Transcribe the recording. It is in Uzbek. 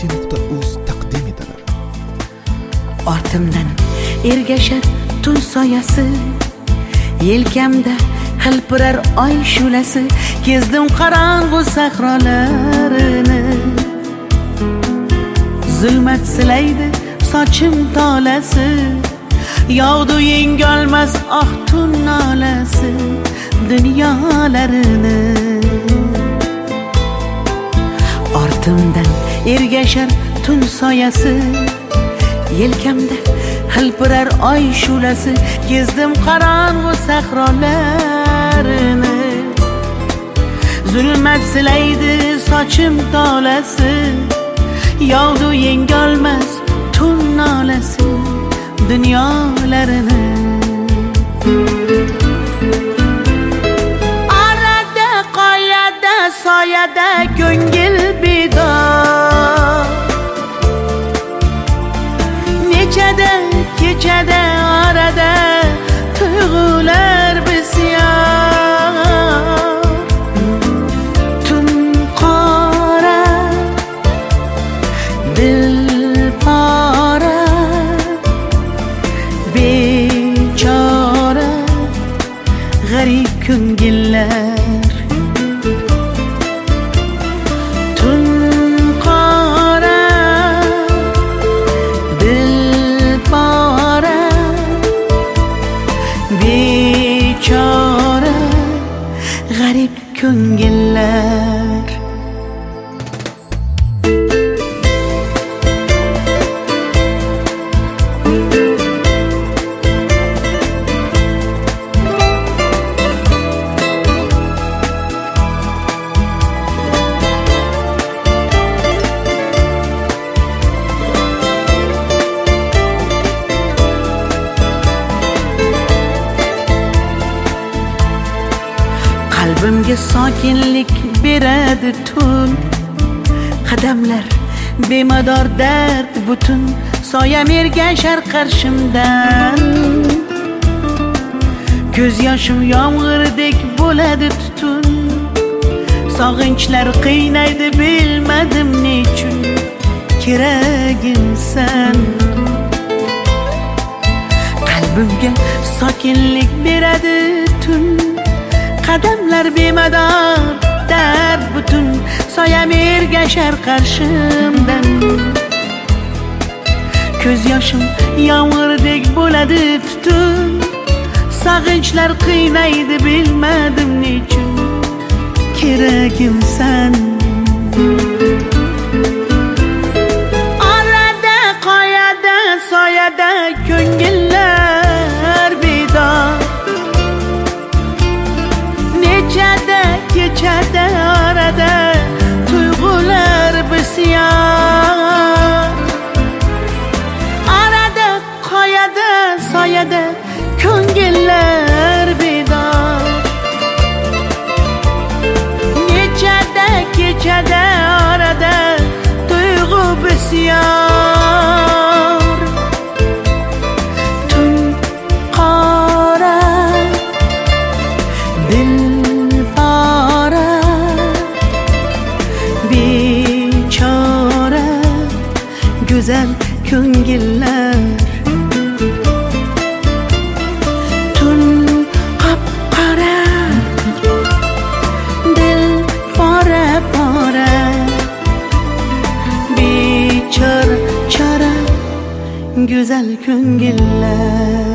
Nokta.uz taqdim etilir. Ortimdan ergashar tun soyasi, yelkamda hilpirar oy shulasi. Kezdim qorong'u sahrolarini, zulmat silaydi sochim tolasi. Yog'du yengolmas ah tun nolasi dunyolarini. Ortimdan ergashar tun soyasi, yelkamda hilpirar oy shulasi. Kezdim qorong'u sahrolarini, zulmat silaydi sochim tolasi. Yog'du yengolmas tun nolasi dunyolarini. Arada qoyada soyada ko'ngil bedor, nechada kechada arada tuyg'ular bisyor. Tun qora dil pora, bechora g'arib ko'ngillar. Tun qora dil pora, bechora g'arib ko'ngillar. Qalbimga sokinlik beradi tun, qadamlar bemador dard butun. Soyam ergashar qarshimdan, ko'z yoshim yomg'irdek bo'ladi tutun. Sog'inchlar qiynaydi bilmadim nechun, keragimsan. Qalbimga sokinlik beradi tun, qadamlar bemador dard butun. Soyam ergashar qarshimdan, ko'z yoshim yomg'irdek bo'ladi tutun. Sog'inchlar qiynaydi bilmadim nechun, keragimsan. Orada qoyada soyada ko'ngillar bedor, nechada kechada arada tuyg'ular bisyor. Arada qoyada soyada ko'ngillar bedor, nechada kechada arada tuyg'u bisyor. Tun qora dil pora, bechora go'zal ko'ngillar. Tun qop-qora dil pora pora, bechora chora go'zal ko'ngillar.